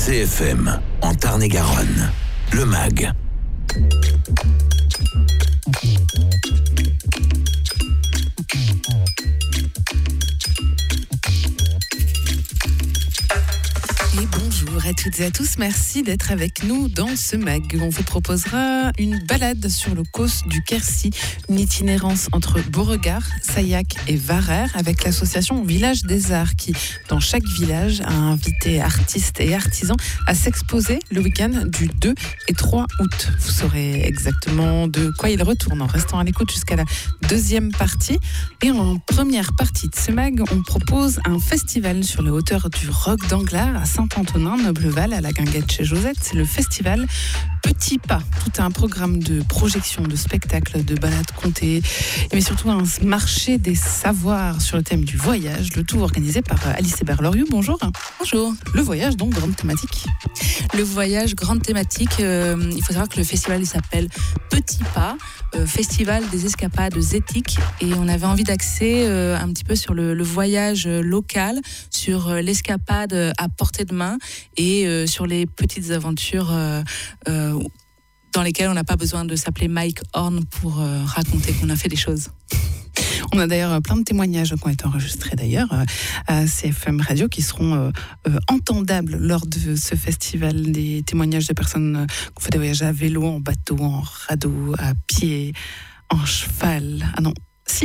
CFM, en Tarn-et-Garonne, le MAG. Et bonjour à toutes et à tous, merci d'être avec nous dans ce MAG. On vous proposera une balade sur le causse du Quercy, une itinérance entre Beauregard, Sayac et Varère avec l'association Village des Arts qui, dans chaque village, a invité artistes et artisans à s'exposer le week-end du 2 et 3 août. Vous saurez exactement de quoi il retourne en restant à l'écoute jusqu'à la deuxième partie. Et en première partie de ce MAG, on propose un festival sur les hauteurs du Roc d'Anglars à Saint-Antonin, Nobleval, à la Guinguette chez Josette. C'est le festival Petit Pas. Tout un programme de projections, de spectacles, de balades contées, mais surtout un marché des savoirs sur le thème du voyage. Le tout organisé par Alice Hébert-Loriot. Bonjour. Bonjour. Le voyage, donc, grande thématique. Le voyage, grande thématique. Il faut savoir que le festival il s'appelle Petit Pas, Festival des escapades éthiques. Et on avait envie d'axer un petit peu sur le voyage local, sur l'escapade à portée de main et sur les petites aventures dans lesquelles on n'a pas besoin de s'appeler Mike Horn pour raconter qu'on a fait des choses. On a d'ailleurs plein de témoignages qui ont été enregistrés d'ailleurs à CFM Radio qui seront entendables lors de ce festival. Des témoignages de personnes qui ont fait des voyages à vélo, en bateau, en radeau, à pied, en cheval. Ah non, si.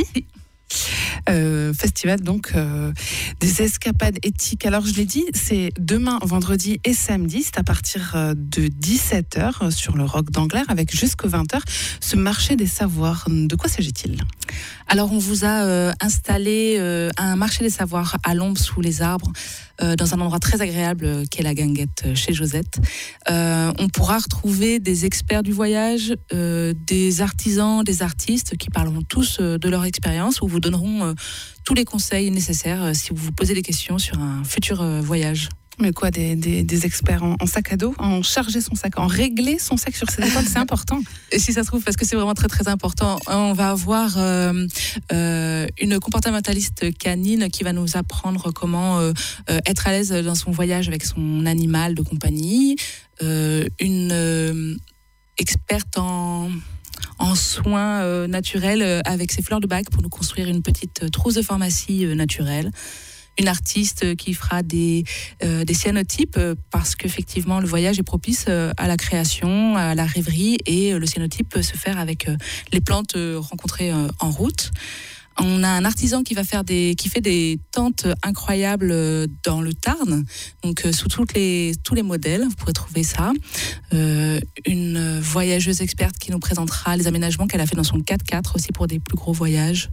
Festival donc des escapades éthiques. Alors je l'ai dit, c'est demain, vendredi et samedi, c'est à partir de 17h sur le Roc d'Anglars avec jusqu'à 20h ce marché des savoirs. De quoi s'agit-il ? Alors on vous a installé un marché des savoirs à l'ombre sous les arbres dans un endroit très agréable qu'est la Guinguette chez Josette. On pourra retrouver des experts du voyage, des artisans, des artistes qui parleront tous de leur expérience ou vous donneront tous les conseils nécessaires si vous vous posez des questions sur un futur voyage. Mais quoi, des experts en sac à dos, en charger son sac, en régler son sac sur ses épaules, c'est important. Et si ça se trouve, parce que c'est vraiment très très important, on va avoir une comportementaliste canine qui va nous apprendre comment être à l'aise dans son voyage avec son animal de compagnie, une experte en soins naturels avec ses fleurs de bac pour nous construire une petite trousse de pharmacie naturelle. Une artiste qui fera des cyanotypes parce qu'effectivement le voyage est propice à la création, à la rêverie et le cyanotype peut se faire avec les plantes rencontrées en route. On a un artisan qui fait des tentes incroyables dans le Tarn, donc sous tous les modèles, vous pourrez trouver ça. Une voyageuse experte qui nous présentera les aménagements qu'elle a fait dans son 4x4 aussi pour des plus gros voyages.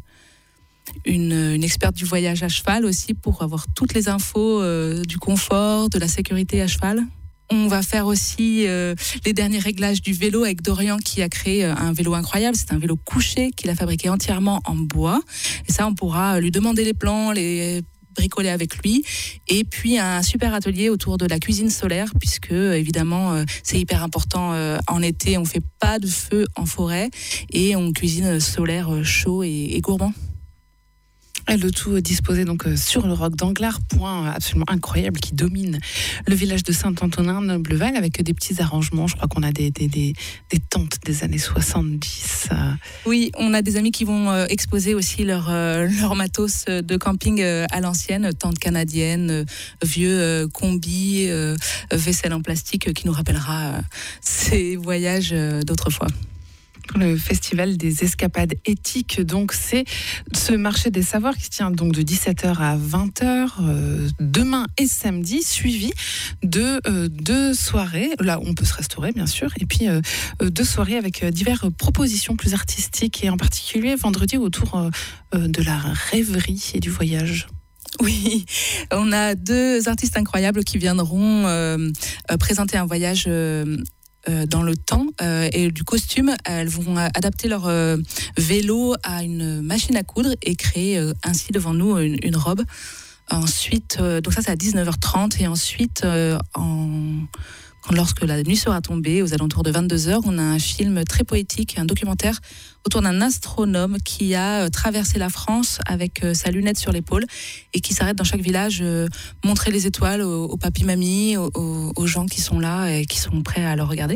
Une experte du voyage à cheval aussi pour avoir toutes les infos du confort, de la sécurité à cheval. On va faire aussi les derniers réglages du vélo avec Dorian qui a créé un vélo incroyable. C'est un vélo couché qu'il a fabriqué entièrement en bois. Et ça, on pourra lui demander les plans, les bricoler avec lui. Et puis un super atelier autour de la cuisine solaire puisque évidemment c'est hyper important en été. On fait pas de feu en forêt et on cuisine solaire chaud et gourmand. Et le tout disposé donc sur le Roc d'Anglars, point absolument incroyable qui domine le village de Saint-Antonin-Nobleval avec des petits arrangements. Je crois qu'on a des tentes des années 70. Oui, on a des amis qui vont exposer aussi leur matos de camping à l'ancienne, tente canadienne, vieux combi, vaisselle en plastique qui nous rappellera ces voyages d'autrefois. Le festival des escapades éthiques, donc c'est ce marché des savoirs qui se tient donc de 17h à 20h demain et samedi, suivi de deux soirées. Là, on peut se restaurer bien sûr, et puis 2 soirées avec diverses propositions plus artistiques et en particulier vendredi autour de la rêverie et du voyage. Oui, on a 2 artistes incroyables qui viendront présenter un voyage dans le temps et du costume. Elles vont adapter leur vélo à une machine à coudre et créer ainsi devant nous une robe. Ensuite, donc ça c'est à 19h30 et ensuite en lorsque la nuit sera tombée, aux alentours de 22h, on a un film très poétique, un documentaire autour d'un astronome qui a traversé la France avec sa lunette sur l'épaule et qui s'arrête dans chaque village, montrer les étoiles aux papis-mamies, aux gens qui sont là et qui sont prêts à le regarder.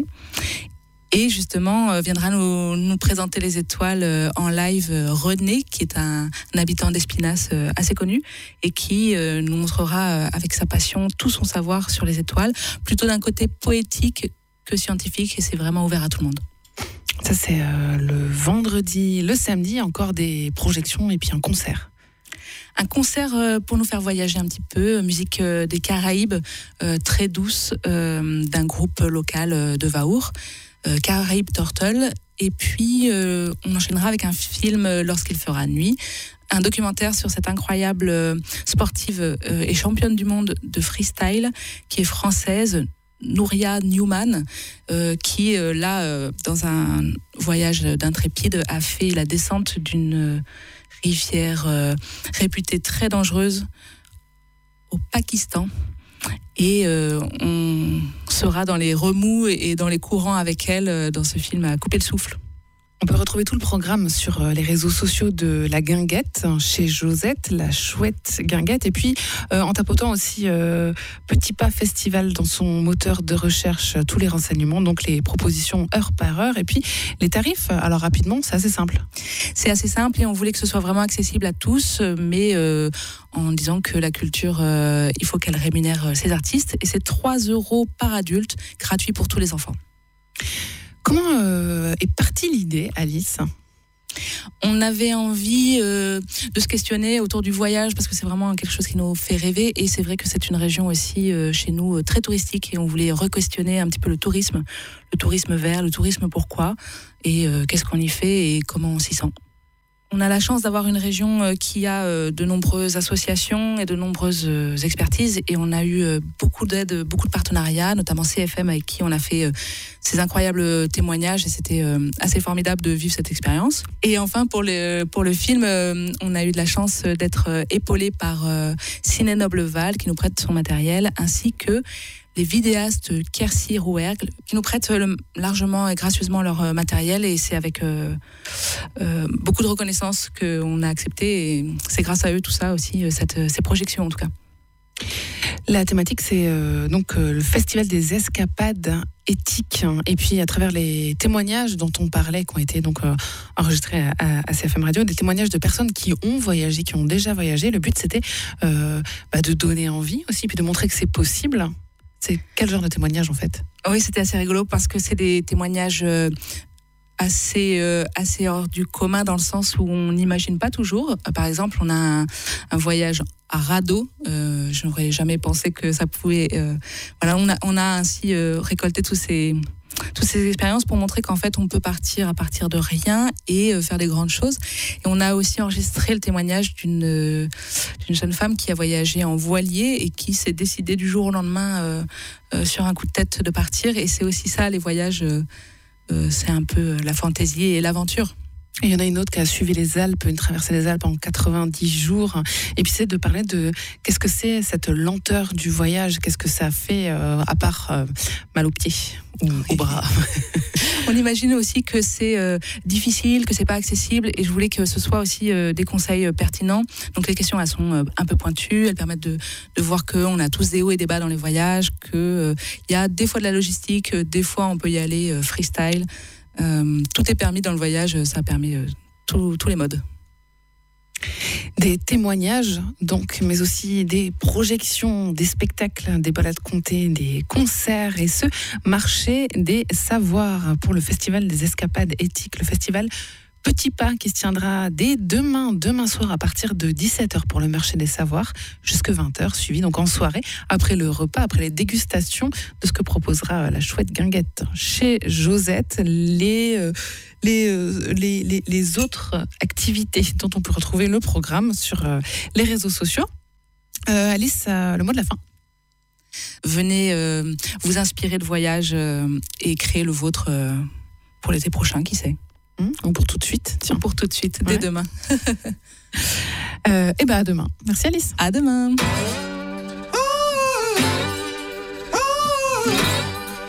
Et justement, viendra nous présenter les étoiles en live René, qui est un habitant d'Espinasse assez connu et qui nous montrera avec sa passion tout son savoir sur les étoiles, plutôt d'un côté poétique que scientifique, et c'est vraiment ouvert à tout le monde. Ça, c'est le vendredi. Le samedi, encore des projections et puis un concert. Un concert pour nous faire voyager un petit peu, musique des Caraïbes, très douce, d'un groupe local de Vaour. Caraïbes Turtle, et puis on enchaînera avec un film lorsqu'il fera nuit, un documentaire sur cette incroyable sportive et championne du monde de freestyle qui est française, Nouria Newman, qui là dans un voyage d'intrépide a fait la descente d'une rivière réputée très dangereuse au Pakistan. Et on sera dans les remous et dans les courants avec elle dans ce film à couper le souffle. On peut retrouver tout le programme sur les réseaux sociaux de la Guinguette, chez Josette, la chouette Guinguette. Et puis, en tapotant aussi Petit Pas Festival dans son moteur de recherche, tous les renseignements, donc les propositions heure par heure. Et puis, les tarifs, alors rapidement, c'est assez simple. C'est assez simple et on voulait que ce soit vraiment accessible à tous, mais en disant que la culture, il faut qu'elle rémunère ses artistes. Et c'est 3 € par adulte, gratuit pour tous les enfants. Comment est partie l'idée, Alice ? On avait envie de se questionner autour du voyage parce que c'est vraiment quelque chose qui nous fait rêver et c'est vrai que c'est une région aussi chez nous très touristique et on voulait re-questionner un petit peu le tourisme vert, le tourisme pourquoi et qu'est-ce qu'on y fait et comment on s'y sent. On a la chance d'avoir une région qui a de nombreuses associations et de nombreuses expertises et on a eu beaucoup d'aides, beaucoup de partenariats, notamment CFM avec qui on a fait ces incroyables témoignages et c'était assez formidable de vivre cette expérience. Et enfin pour le film, on a eu de la chance d'être épaulé par Ciné Nobleval qui nous prête son matériel ainsi que les vidéastes Quercy Rouergue qui nous prêtent largement et gracieusement leur matériel et c'est avec beaucoup de reconnaissance qu'on a accepté et c'est grâce à eux tout ça aussi, ces projections en tout cas. La thématique c'est donc le festival des escapades éthiques et puis à travers les témoignages dont on parlait qui ont été donc enregistrés à CFM Radio, des témoignages de personnes qui ont voyagé, qui ont déjà voyagé. Le but c'était de donner envie aussi puis de montrer que c'est possible. C'est quel genre de témoignage en fait ? Oui, c'était assez rigolo parce que c'est des témoignages assez hors du commun dans le sens où on n'imagine pas toujours. Par exemple, on a un voyage à radeau. Je n'aurais jamais pensé que ça pouvait... on a ainsi récolté toutes ces expériences pour montrer qu'en fait on peut partir à partir de rien et faire des grandes choses. Et on a aussi enregistré le témoignage d'une jeune femme qui a voyagé en voilier et qui s'est décidée du jour au lendemain sur un coup de tête de partir. Et c'est aussi ça, les voyages, c'est un peu la fantaisie et l'aventure. Et il y en a une autre qui a suivi les Alpes, une traversée des Alpes en 90 jours. Et puis c'est de parler de qu'est-ce que c'est cette lenteur du voyage, qu'est-ce que ça fait à part mal aux pieds ou aux bras. On imagine aussi que c'est difficile, que c'est pas accessible et je voulais que ce soit aussi des conseils pertinents. Donc les questions elles sont un peu pointues, elles permettent de voir qu'on a tous des hauts et des bas dans les voyages, qu'il y a des fois de la logistique, des fois on peut y aller freestyle. Tout est permis dans le voyage, ça permet tous les modes. Des témoignages, donc, mais aussi des projections, des spectacles, des balades contées, des concerts et ce marché des savoirs pour le festival des escapades éthiques, le festival Petit Pas qui se tiendra dès demain soir à partir de 17h pour le marché des savoirs jusqu'à 20h, suivi donc en soirée après le repas, après les dégustations de ce que proposera la chouette Guinguette chez Josette, les autres activités dont on peut retrouver le programme sur les réseaux sociaux. Alice, le mot de la fin. Venez vous inspirer de voyages et créer le vôtre pour l'été prochain, qui sait. Ou pour tout de suite. Tiens. Pour tout de suite, dès demain. Et à demain. Merci Alice. À demain.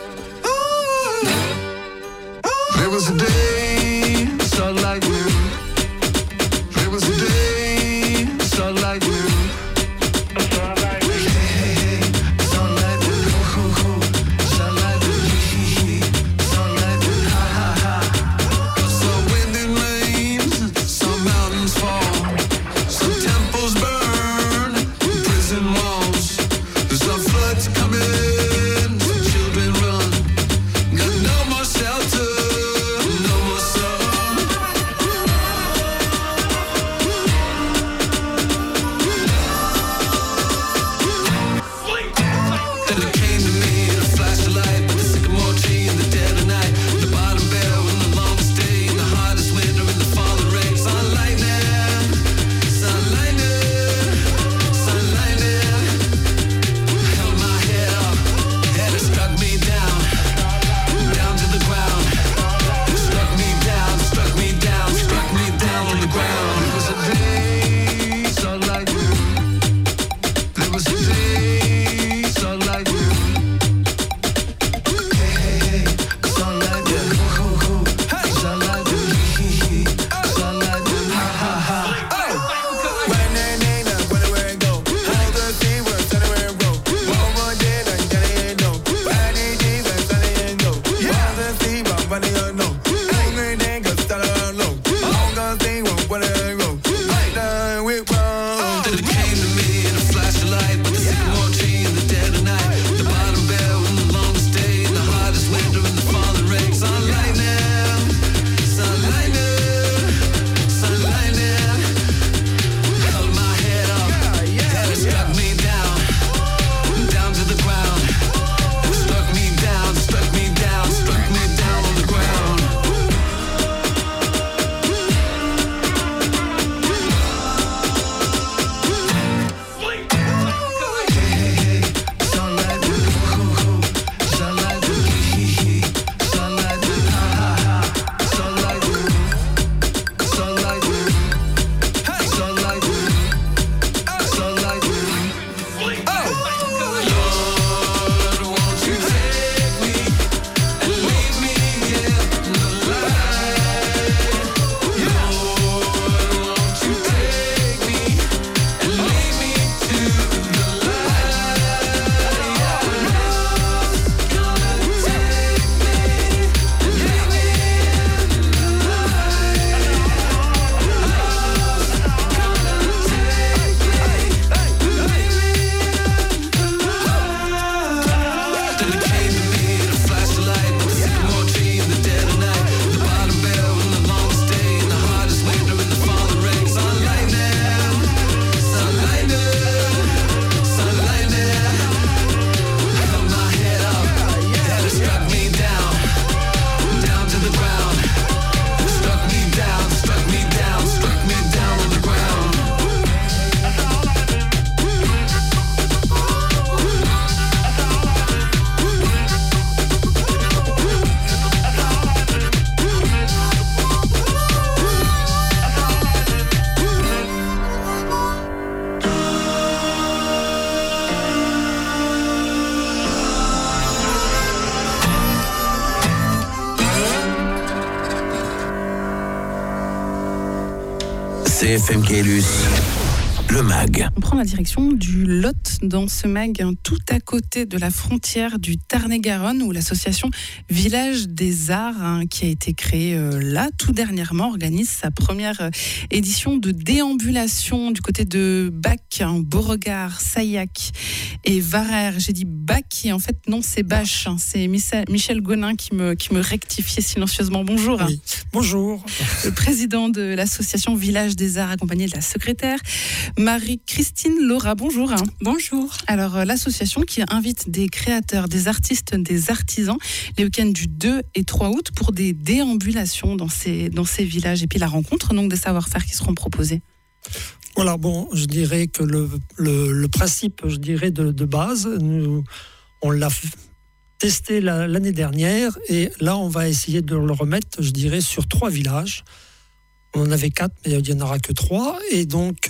CFM Caylus, le MAG. On prend la direction du Lot dans ce MAG, tout à côté de la frontière du Tarn-et-Garonne, où l'association Village des Arts, qui a été créée là tout dernièrement, organise sa première édition de déambulation du côté de Bac, Beauregard, Sayac et Varère. J'ai dit Bac et en fait non, c'est Bâche. C'est Michel Gonin qui me rectifiait silencieusement. Bonjour. Oui, bonjour. Le président de l'association Village des Arts, accompagné de la secrétaire Marie-Christine Laura. Bonjour. Bonjour. Alors, l'association qui invite des créateurs, des artistes, des artisans les week-ends du 2 et 3 août pour des déambulations dans ces villages et puis la rencontre donc des savoir-faire qui seront proposés. Voilà, bon, je dirais que le principe, je dirais, de base, on l'a testé l'année dernière et là, on va essayer de le remettre, je dirais, sur 3 villages. On en avait 4, mais il n'y en aura que 3. Et donc,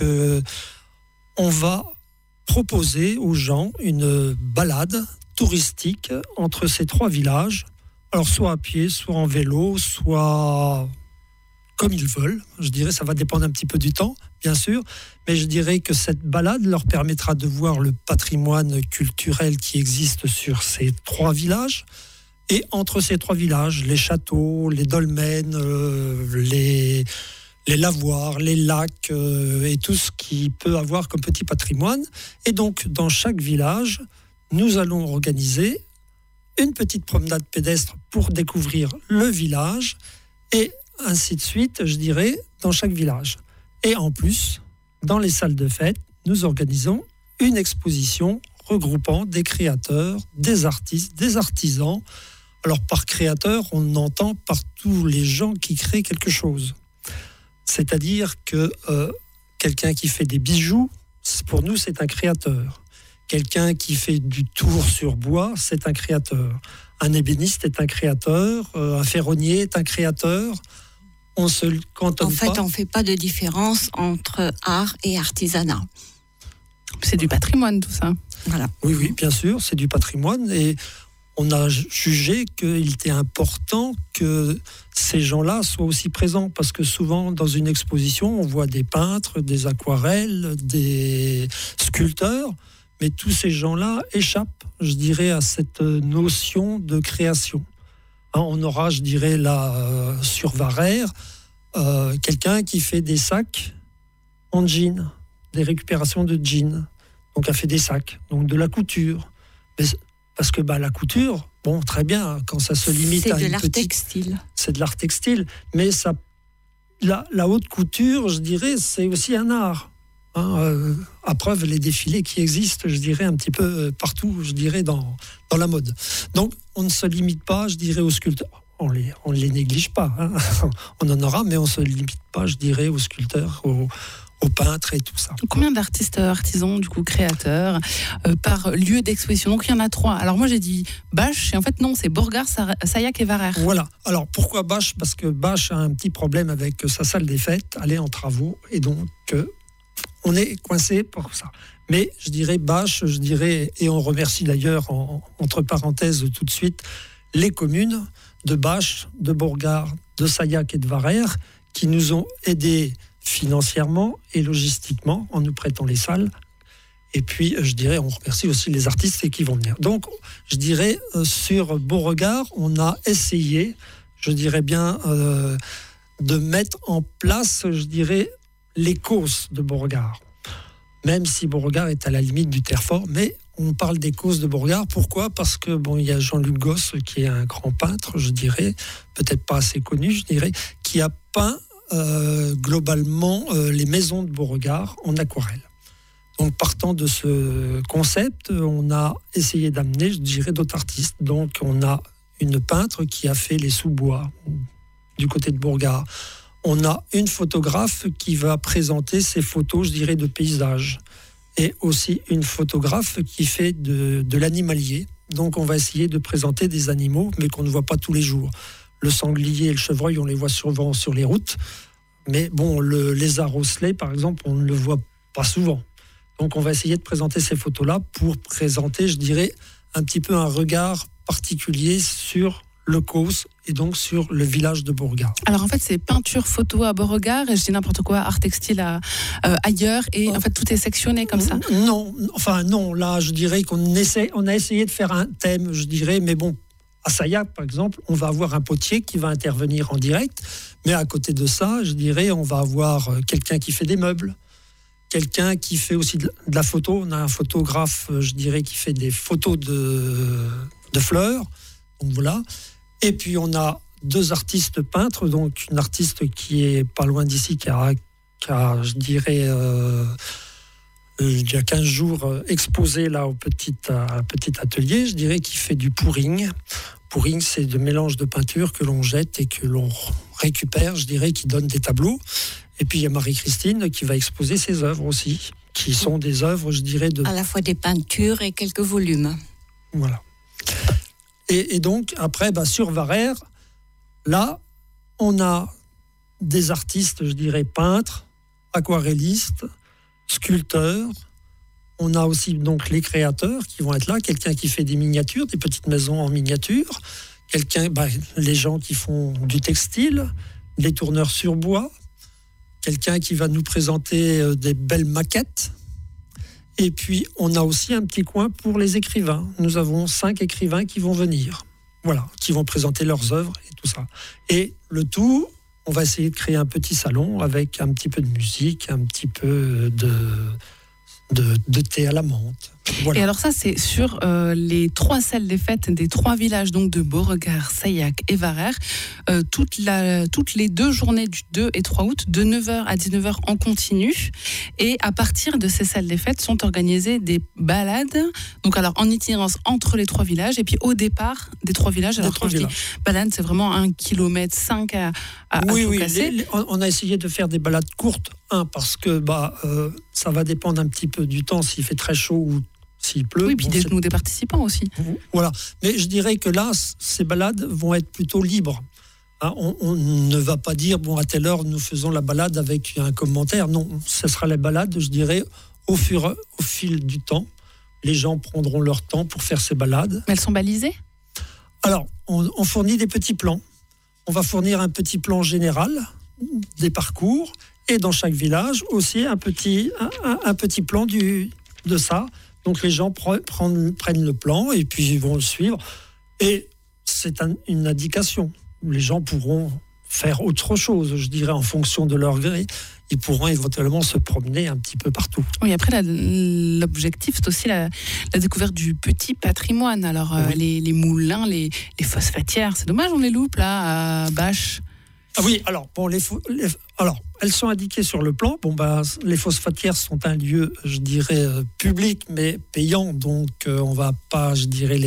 on va proposer aux gens une balade touristique entre ces 3 villages. Alors, soit à pied, soit en vélo, soit comme ils veulent. Je dirais, ça va dépendre un petit peu du temps, bien sûr. Mais je dirais que cette balade leur permettra de voir le patrimoine culturel qui existe sur ces 3 villages. Et entre ces 3 villages, les châteaux, les dolmens, les lavoirs, les lacs et tout ce qui peut avoir comme petit patrimoine. Et donc, dans chaque village, nous allons organiser une petite promenade pédestre pour découvrir le village et ainsi de suite, je dirais, dans chaque village. Et en plus, dans les salles de fête, nous organisons une exposition regroupant des créateurs, des artistes, des artisans. Alors, par créateur, on entend par tous les gens qui créent quelque chose. C'est-à-dire que quelqu'un qui fait des bijoux, pour nous, c'est un créateur. Quelqu'un qui fait du tour sur bois, c'est un créateur. Un ébéniste est un créateur. Un ferronnier est un créateur. On se cantonne pas. En fait, on ne fait pas de différence entre art et artisanat. C'est du patrimoine, tout ça. Voilà. Oui, bien sûr, c'est du patrimoine. Et on a jugé qu'il était important que ces gens-là soient aussi présents, parce que souvent, dans une exposition, on voit des peintres, des aquarelles, des sculpteurs, mais tous ces gens-là échappent, je dirais, à cette notion de création. On aura, je dirais, là, sur Varère, quelqu'un qui fait des sacs en jean, des récupérations de jeans. Donc, elle fait des sacs, donc de la couture. Mais parce que la couture, bon, très bien, quand ça se limite à une petite... textile. C'est de l'art textile, mais ça, la haute couture, je dirais, c'est aussi un art. À preuve, les défilés qui existent, je dirais, un petit peu partout, je dirais, dans la mode. Donc, on ne se limite pas, je dirais, aux sculpteurs. On les néglige pas. On en aura, mais on ne se limite pas, je dirais, aux sculpteurs, aux peintres et tout ça. Combien d'artistes artisans, du coup, créateurs, par lieu d'exposition? Donc, il y en a 3. Alors, moi, j'ai dit Bâche, et en fait, non, c'est Beauregard, Sayac et Varère. Voilà. Alors, pourquoi Bâche? Parce que Bâche a un petit problème avec sa salle des fêtes. Elle est en travaux, et donc... on est coincé pour ça. Mais je dirais Bâche, et on remercie d'ailleurs, entre parenthèses tout de suite, les communes de Bâche, de Beauregard, de Sayac et de Varère, qui nous ont aidés financièrement et logistiquement en nous prêtant les salles. Et puis, je dirais, on remercie aussi les artistes qui vont venir. Donc, je dirais, sur Beauregard, on a essayé, je dirais bien, de mettre en place, je dirais, les causes de Beauregard. Même si Beauregard est à la limite du terre-fort, mais on parle des causes de Beauregard. Pourquoi ? Parce que il y a Jean-Luc Gosse, qui est un grand peintre, je dirais, peut-être pas assez connu, je dirais, qui a peint globalement les maisons de Beauregard en aquarelle. Donc, partant de ce concept, on a essayé d'amener, je dirais, d'autres artistes. Donc, on a une peintre qui a fait les sous-bois du côté de Beauregard. On a une photographe qui va présenter ses photos, je dirais, de paysages. Et aussi une photographe qui fait de l'animalier. Donc, on va essayer de présenter des animaux, mais qu'on ne voit pas tous les jours. Le sanglier et le chevreuil, on les voit souvent sur les routes. Mais bon, le lézard osselet, par exemple, on ne le voit pas souvent. Donc, on va essayer de présenter ces photos-là pour présenter, je dirais, un petit peu un regard particulier sur le Causse et donc sur le village de Beauregard. Alors en fait, c'est peinture photo à Beauregard et je dis n'importe quoi, art textile ailleurs et en fait tout est sectionné comme ça. Non, là je dirais on a essayé de faire un thème, je dirais, mais bon, à Sayac par exemple, on va avoir un potier qui va intervenir en direct, mais à côté de ça, je dirais, on va avoir quelqu'un qui fait des meubles, quelqu'un qui fait aussi de la photo. On a un photographe, je dirais, qui fait des photos de fleurs, donc voilà. Et puis on a 2 artistes peintres, donc une artiste qui est pas loin d'ici, qui a je dirais, il y a 15 jours, exposé là au petit atelier, je dirais, qui fait du pouring. Pouring, c'est de mélange de peinture que l'on jette et que l'on récupère, je dirais, qui donne des tableaux. Et puis il y a Marie-Christine qui va exposer ses œuvres aussi, qui sont des œuvres, je dirais, à la fois des peintures et quelques volumes. Voilà. Et donc, après, sur Varère, là, on a des artistes, je dirais, peintres, aquarellistes, sculpteurs. On a aussi donc les créateurs qui vont être là, quelqu'un qui fait des miniatures, des petites maisons en miniature, les gens qui font du textile, les tourneurs sur bois, quelqu'un qui va nous présenter des belles maquettes. Et puis, on a aussi un petit coin pour les écrivains. Nous avons 5 écrivains qui vont venir, voilà, qui vont présenter leurs œuvres et tout ça. Et le tout, on va essayer de créer un petit salon avec un petit peu de musique, un petit peu de thé à la menthe. Voilà. Et alors ça, c'est sur les 3 salles des fêtes des 3 villages donc de Beauregard, Sayac et Varère, toutes les 2 journées du 2 et 3 août, de 9h à 19h en continu. Et à partir de ces salles des fêtes sont organisées des balades, donc alors en itinérance entre les 3 villages, et puis au départ des 3 villages. Alors quand je dis balade, c'est vraiment 1,5 km à tout casser. On a essayé de faire des balades courtes, parce que ça va dépendre un petit peu du temps, s'il fait très chaud ou s'il pleut. Oui, puis des participants aussi. Voilà. Mais je dirais que là, ces balades vont être plutôt libres. On ne va pas dire, à telle heure, nous faisons la balade avec un commentaire. Non, ce sera la balade, je dirais, au fil du temps. Les gens prendront leur temps pour faire ces balades. Mais elles sont balisées ? Alors, on fournit des petits plans. On va fournir un petit plan général des parcours et dans chaque village aussi un petit plan de ça. Donc les gens prennent le plan et puis ils vont le suivre. Et c'est une indication. Les gens pourront faire autre chose, je dirais, en fonction de leur gré. Ils pourront éventuellement se promener un petit peu partout. Oui, après, l'objectif, c'est aussi la découverte du petit patrimoine. Alors, oui. Les moulins, les phosphatières, c'est dommage, on les loupe, là, à Bâche. Ah oui, alors, elles sont indiquées sur le plan. Les phosphatières sont un lieu, je dirais, public, mais payant. Donc, on ne va pas, je dirais,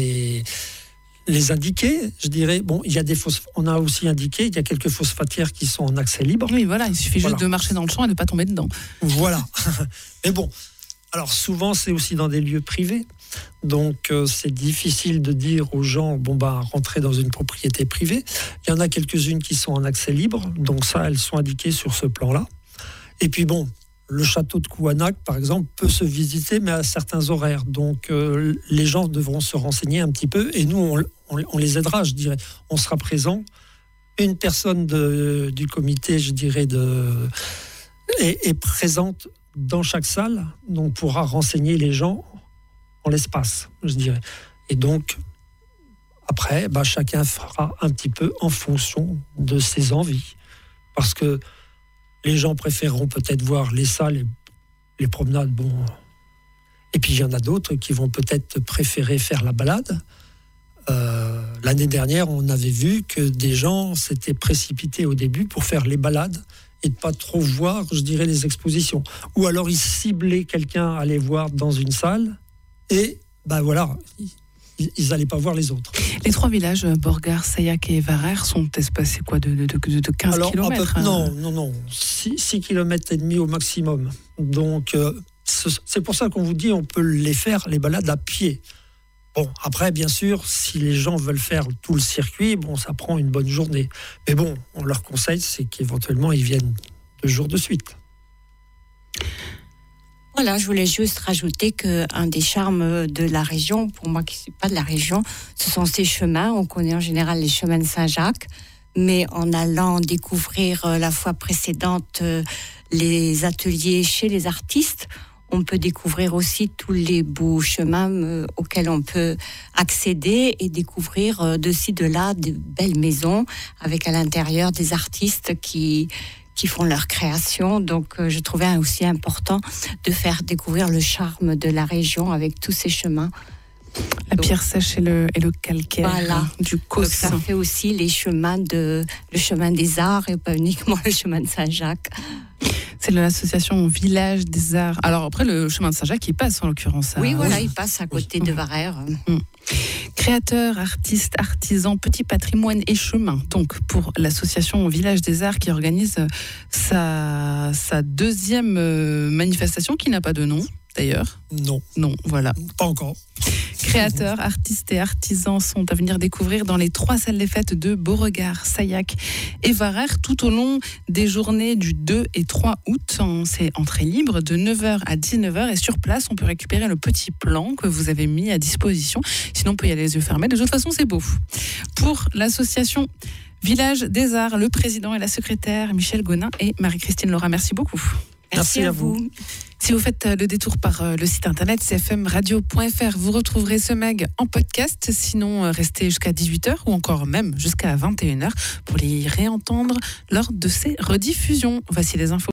les indiquer. Je dirais, on a aussi indiqué, il y a quelques phosphatières qui sont en accès libre. Oui, voilà, il suffit juste de marcher dans le champ et de ne pas tomber dedans. Voilà. Mais bon, alors souvent, c'est aussi dans des lieux privés. Donc, c'est difficile de dire aux gens, rentrez dans une propriété privée. Il y en a quelques-unes qui sont en accès libre. Donc ça, elles sont indiquées sur ce plan-là. Et puis le château de Couanac, par exemple, peut se visiter, mais à certains horaires. Donc, les gens devront se renseigner un petit peu. Et nous, on les aidera, je dirais. On sera présent. Une personne du comité, je dirais, est présente dans chaque salle. Donc, pourra renseigner les gens en l'espace, je dirais. Et donc, après, chacun fera un petit peu en fonction de ses envies. Parce que les gens préféreront peut-être voir les salles, les promenades, Et puis, il y en a d'autres qui vont peut-être préférer faire la balade. L'année dernière, on avait vu que des gens s'étaient précipités au début pour faire les balades et de pas trop voir, je dirais, les expositions. Ou alors, ils ciblaient quelqu'un à aller voir dans une salle et, ils n'allaient pas voir les autres. Les 3 villages, Beauregard, Sayac et Varère, sont espacés de 15 km Non. 6 km et demi au maximum. Donc, c'est pour ça qu'on vous dit on peut les faire, les balades à pied. Après, bien sûr, si les gens veulent faire tout le circuit, ça prend une bonne journée. Mais on leur conseille, c'est qu'éventuellement, ils viennent 2 jours de suite. Voilà, je voulais juste rajouter qu'un des charmes de la région, pour moi qui ne suis pas de la région, ce sont ces chemins. On connaît en général les chemins de Saint-Jacques, mais en allant découvrir la fois précédente les ateliers chez les artistes, on peut découvrir aussi tous les beaux chemins auxquels on peut accéder et découvrir de ci, de là, de belles maisons avec à l'intérieur des artistes qui font leur création. Donc, je trouvais aussi important de faire découvrir le charme de la région avec tous ces chemins. La pierre sèche et le calcaire, voilà. Du Causse. Donc, ça fait aussi le chemin des arts et pas uniquement le chemin de Saint-Jacques. C'est l'association Village des Arts. Alors après, le chemin de Saint-Jacques, il passe en l'occurrence. Oui, voilà, il passe à côté de Varères. Créateurs, artistes, artisans, petit patrimoine et chemin. Donc, pour l'association Village des Arts qui organise sa deuxième manifestation qui n'a pas de nom, d'ailleurs. Non, voilà. Pas encore. Créateurs, artistes et artisans sont à venir découvrir dans les 3 salles des fêtes de Beauregard, Sayac et Varères tout au long des journées du 2 et 3 août. C'est entrée libre de 9h à 19h et sur place, on peut récupérer le petit plan que vous avez mis à disposition. Sinon, on peut y aller les yeux fermés. De toute façon, c'est beau. Pour l'association Village des Arts, le président et la secrétaire Michel Gonin et Marie-Christine Laura, merci beaucoup. Merci à vous. Si vous faites le détour par le site internet cfmradio.fr, vous retrouverez ce mag en podcast. Sinon, restez jusqu'à 18h ou encore même jusqu'à 21h pour les réentendre lors de ces rediffusions. Voici les infos.